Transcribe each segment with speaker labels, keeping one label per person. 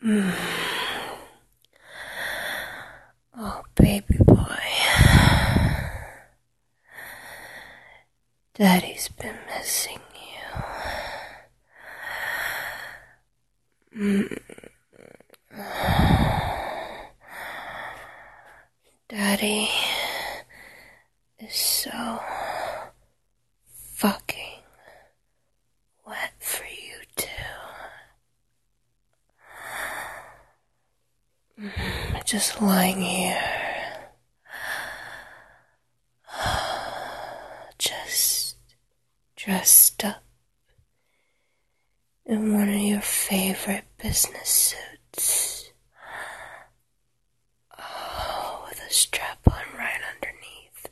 Speaker 1: Oh, baby boy. Daddy's been missing you. Daddy is so fucking wet for you too. Just lying here, just dressed up in one of your favorite business suits. Oh, with a strap on right underneath.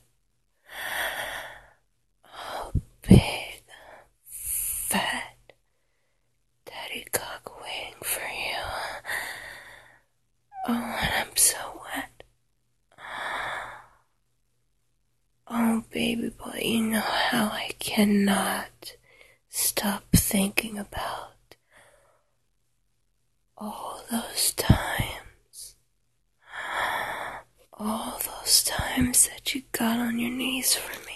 Speaker 1: Oh, big, fat daddy cock waiting for you. Oh, and I'm so wet. Oh, baby boy, you know how I cannot stop thinking about all those times. All those times that you got on your knees for me.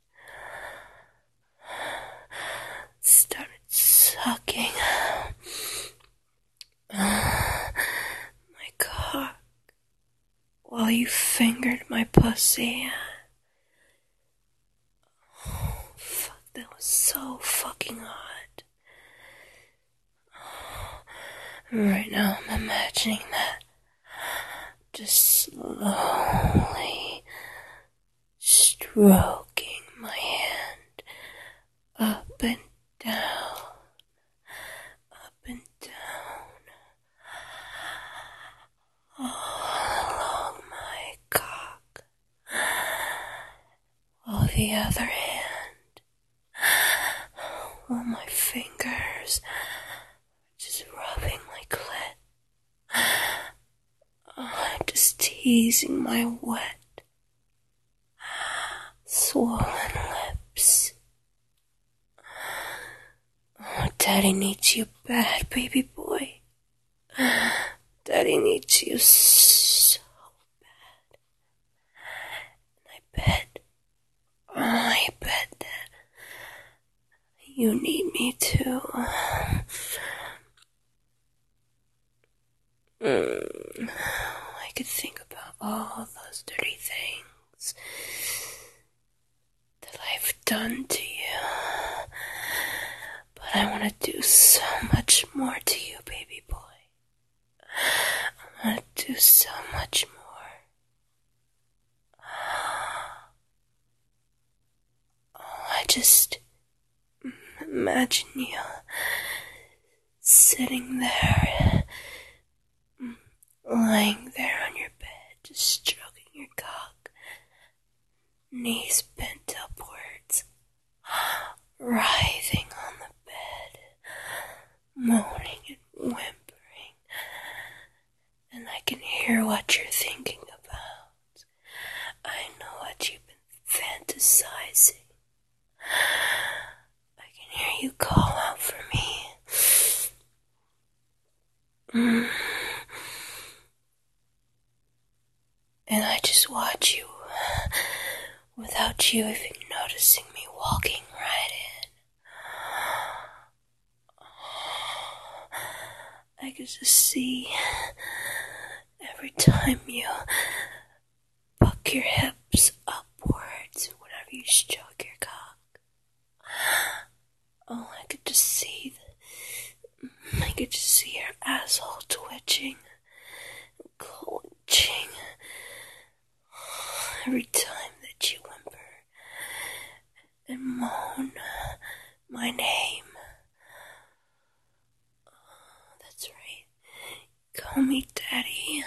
Speaker 1: Started sucking my cock while you fingered my pussy. Oh, fuck, that was so fucking hot. Right now I'm imagining that just slowly stroking my hand up and down, up and down, all along my cock, while the other hand, while my fingers just rubbing my clit, just teasing my wet, swollen lips. Oh, Daddy needs you bad, baby boy. Daddy needs you so bad. And I bet that you need me too. I could think about all those dirty things that I've done to you. But I want to do so much more to you, baby boy. I want to do so much more. Oh, I just imagine you sitting there, lying there on your bed, just stroking your cock, knees bent upwards, writhing on the bed, moaning and whimpering, and I can hear what you're thinking about. I know what you've been fantasizing. I can hear you call out for me. And I just watch you, without you even noticing me walking right in. I could just see every time you buck your hips upwards whenever you stroke your cock. Oh, I could just see your asshole twitching, clenching every time that you whimper and moan my name. Oh, that's right. Call me Daddy.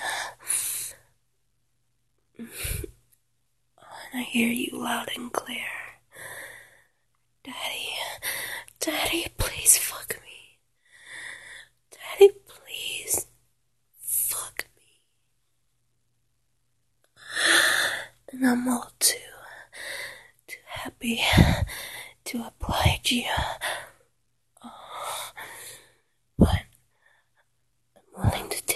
Speaker 1: And I hear you loud and clear. Daddy, please fuck me. Daddy, please fuck me. And I'm all too happy to oblige you. But I'm willing to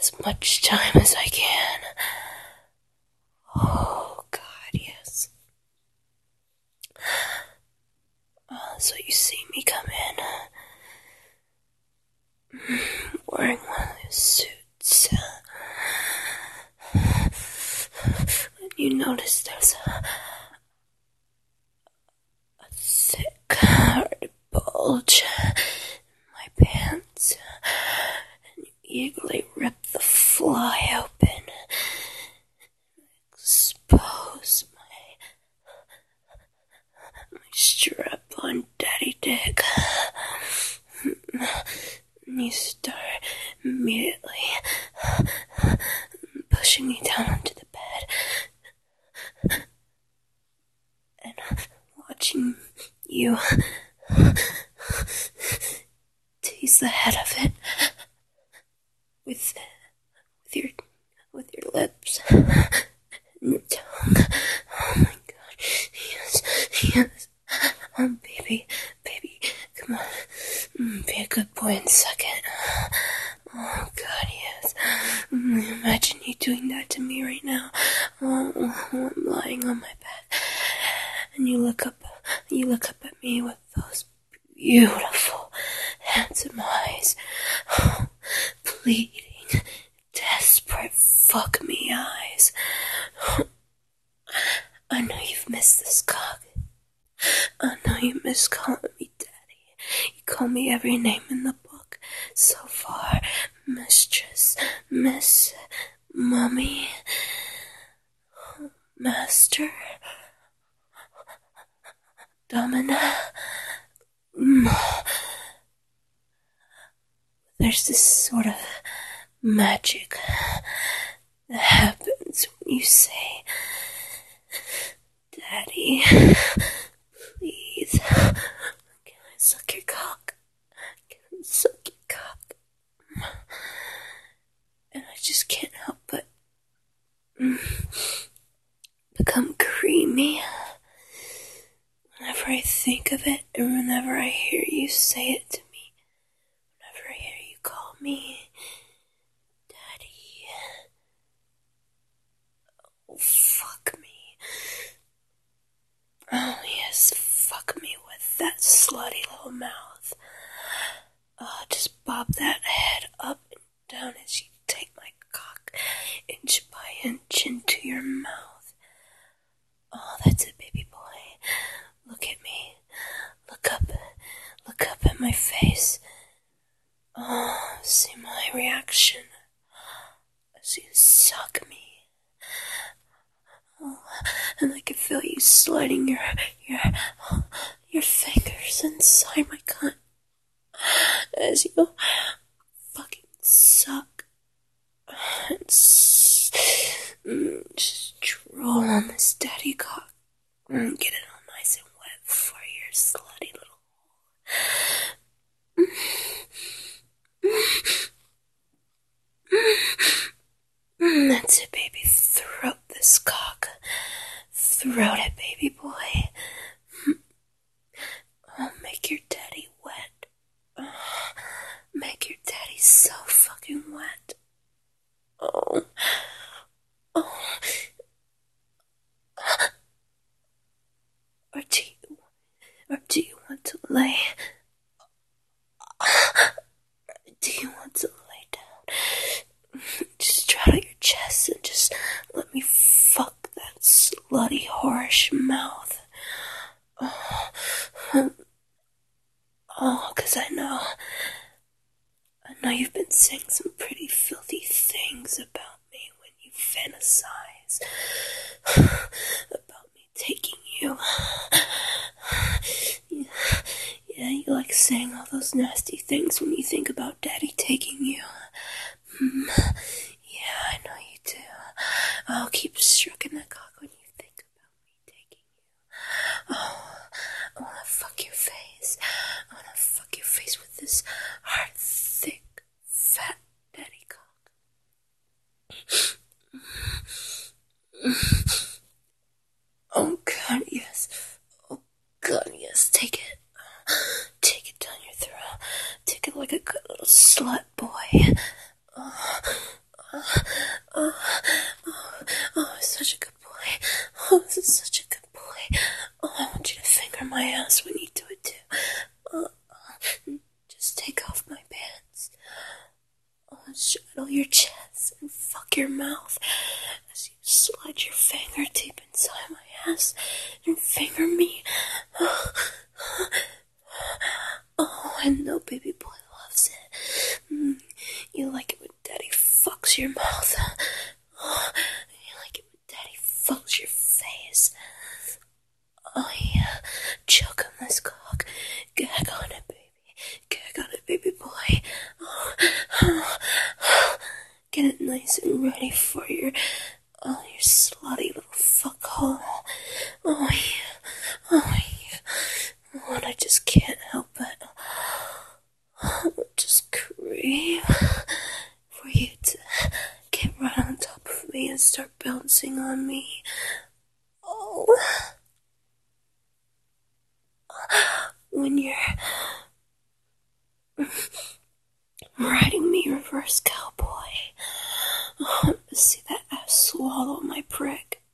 Speaker 1: as much time as I can. Oh, God, yes. So you see me come in, wearing one of those suits. And you notice there's a thick, hard bulge in my pants. And you eagerly rip the fly open, expose my strap-on daddy dick. And you start immediately pushing me down onto the bed and watching you tease the head of it with your lips and your tongue. Oh my God, yes. Oh baby, come on, be a good boy and suck it. Oh God, yes. Imagine you doing that to me right now. Oh, I'm lying on my back, and you look up at me with those beautiful, handsome eyes, pleading, desperate fuck me eyes. I know you've missed this cock. I know you miss calling me daddy. You call me every name in the book so far. Mistress, Miss, Mommy, Master, Domina. There's this sort of magic that happens when you say, Daddy, please, can I suck your cock? Can I suck your cock? And I just can't help but become creamy whenever I think of it, and whenever I hear you say it to me, whenever I hear you call me Daddy. Oh, fuck me. Oh, yes, fuck me with that slutty little mouth. Just bob that head up and down as you take my cock inch by inch into your mouth. Oh, that's it, baby boy. Look at me. Look up at my face. Oh, see my reaction as you suck me. Oh, and I can feel you sliding your fingers inside my cunt as you fucking suck and just drool on this daddy cock and get it all nice and wet for your slutty little That's it, baby. Throat this cock. Throat it, baby boy. I'll make your daddy wet. Make your daddy so fucking wet. Oh. Or do you want to lay? Do you want to lay down? Just trot out your chest and just let me fuck that slutty whorish mouth. Oh, 'cause I know you've been saying some pretty filthy things about me when you fantasize about me taking you. Yeah, you like saying all those nasty things when you think about Daddy taking you. Yeah, I know you do. I'll keep stroking that cock when you think about me taking you. Oh, I wanna fuck your face. I wanna fuck your face with this hard, thick, fat daddy cock. Oh God, yes. Oh God, yes. Take it. Take it down your throat. Take it like a good little slut boy. Oh, oh, such a good boy. Oh, this is such a good boy. Oh, I want you to finger my ass when you do it too. Just take off my pants. Oh, straddle your chest and fuck your mouth as you slide your finger deep inside my ass and finger me. Oh, I know baby boy loves it. You like it when daddy fucks your mouth. Oh, you like it when daddy fucks your face. Oh yeah, choke on this cock. Gag on it, baby. Gag on it, baby boy. Oh. Get it nice and ready for your slutty little fuckhole. Oh yeah, oh yeah. Oh, and I just can't help it. Just crave for you to get right on top of me and start bouncing on me. Oh. When you're riding me reverse cowboy. Oh, see that ass swallow my prick.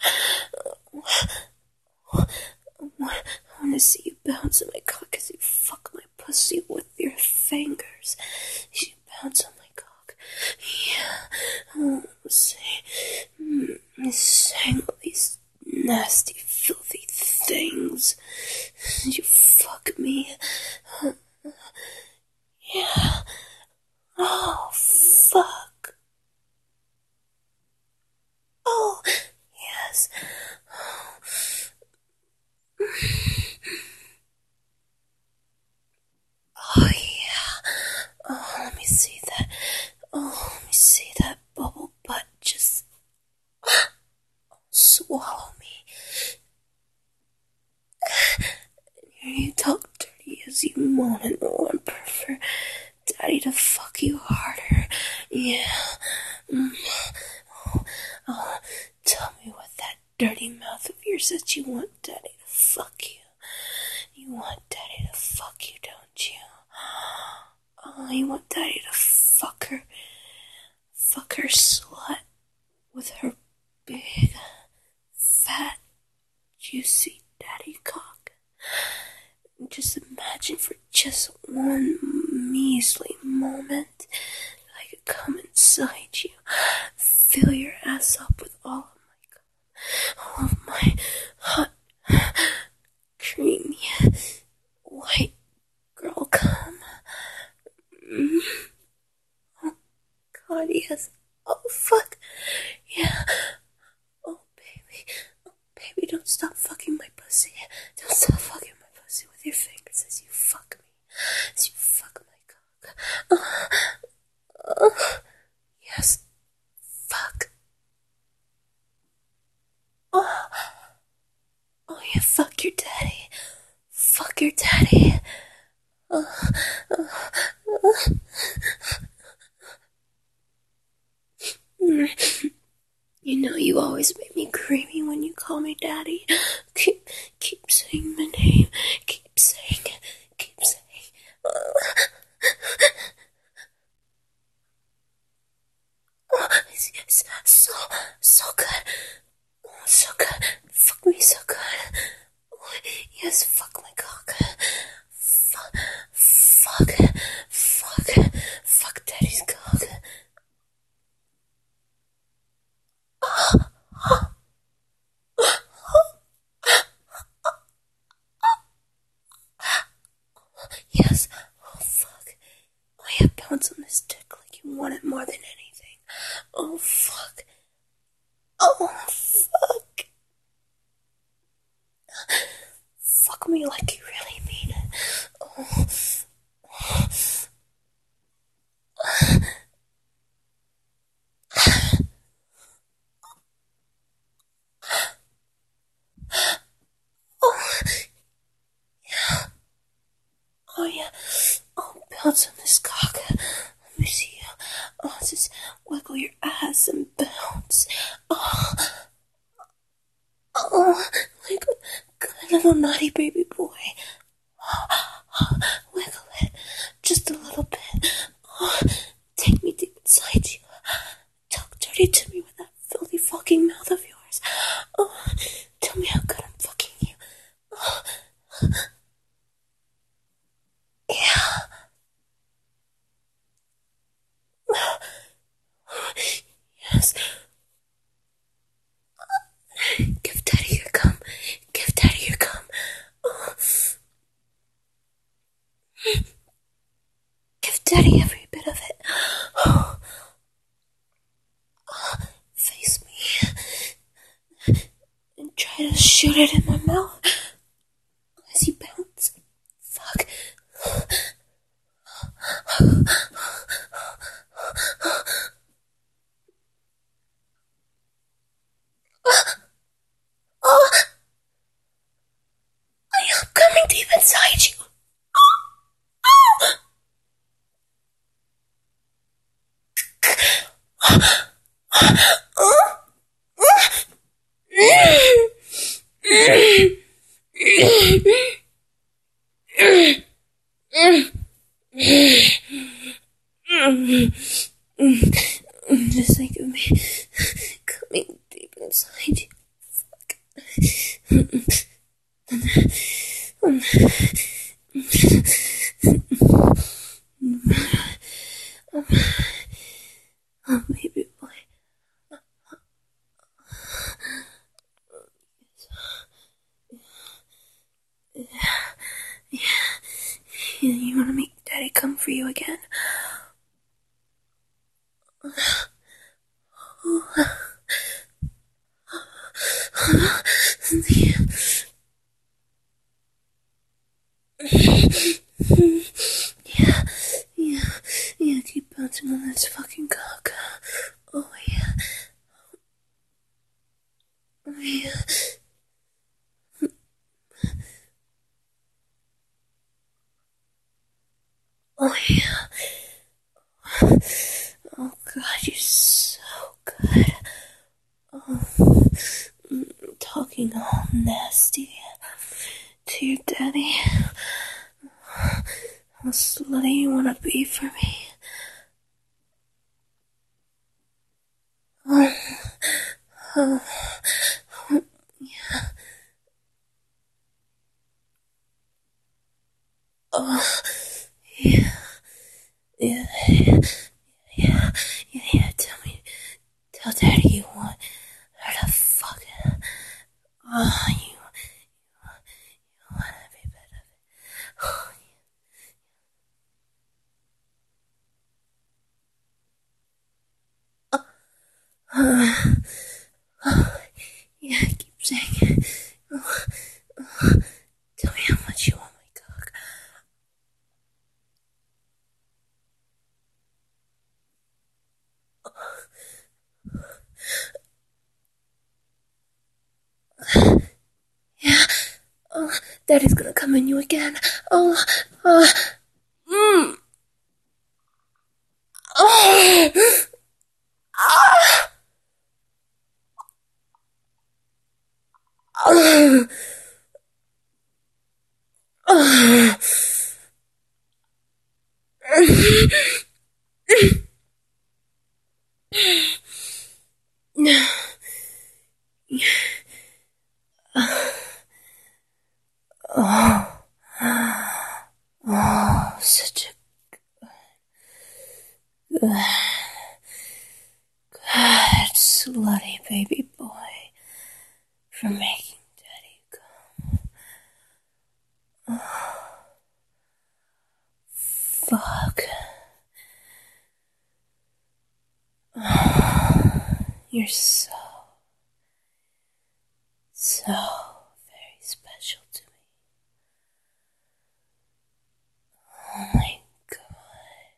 Speaker 1: I want to see you bounce on my cock as you fuck my pussy with your fingers. You bounce on my cock. Yeah. Oh, saying all these nasty, filthy things. You fuck me. Yeah. Oh, fuck. Oh, yes. Oh, yeah. Oh, let me see that. Oh, let me see that bubble butt just swallow me. And you talk dirty as you moan and whimper for daddy to fuck you harder. Yeah. Oh, tell me with that dirty mouth of yours that you want daddy to fuck you. You want daddy to fuck you, don't you? Oh, you want daddy to fuck her slut with her big, fat, juicy daddy cock. Just imagine for just one measly moment that I could come inside you, fill your ass up with all of my hot, creamy, white girl cum. Oh God, yes. Oh fuck, yeah. Oh baby, don't stop fucking my pussy. Don't stop fucking my pussy with your fingers as you fuck me, as you fuck my cock. Yes, fuck. Oh yeah, fuck your daddy. Fuck your daddy. You know you always make me creamy when you call me daddy. Keep saying my name. Keep saying it. Keep saying it's so good. Oh, so good. Fuck me so good. Oh, yes, fuck my cock. Fuck daddy's cock. Yes. Oh, fuck. Oh, yeah, bounce on this dick like you want it more than anything. Oh, fuck. Oh, fuck. Fuck me like you really mean it. Oh. Oh, yeah. Oh, bounce on this cock. Let me see you. Oh, just wiggle your ass and bounce. Oh, like a little naughty baby boy. Wiggle it just a little bit. Oh, take me deep inside you. Daddy, every bit of it. Face me and try to shoot it in my mouth as you bounce. Fuck. Oh, I am coming deep inside you. Just think of me coming deep inside you. Fuck. Oh, baby boy. Yeah, you wanna make Daddy come for you again? Yeah, keep bouncing on this fucking cock. Oh yeah. Oh yeah. Oh yeah. Oh god, you're so good. Oh, talking all nasty to your daddy. How slutty you wanna be for me? Oh, yeah. Oh, yeah. Yeah. Yeah. Tell Daddy you want her to fuck it. Oh, you want every bit of it. Yeah, keep saying it. Tell me how much you want my cock. Yeah. Oh, Daddy's gonna come in you again. Oh. Mm. Oh. Ah. Oh. Oh. No. Oh. Oh, such a good, slutty baby boy for making Daddy come. Oh, fuck. Oh, you're so very special to me. Oh my god.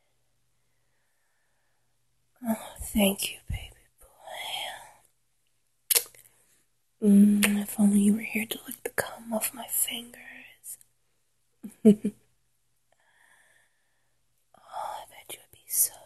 Speaker 1: Oh, thank you, baby boy. If only you were here to lick the cum off my fingers. Oh, I bet you would be so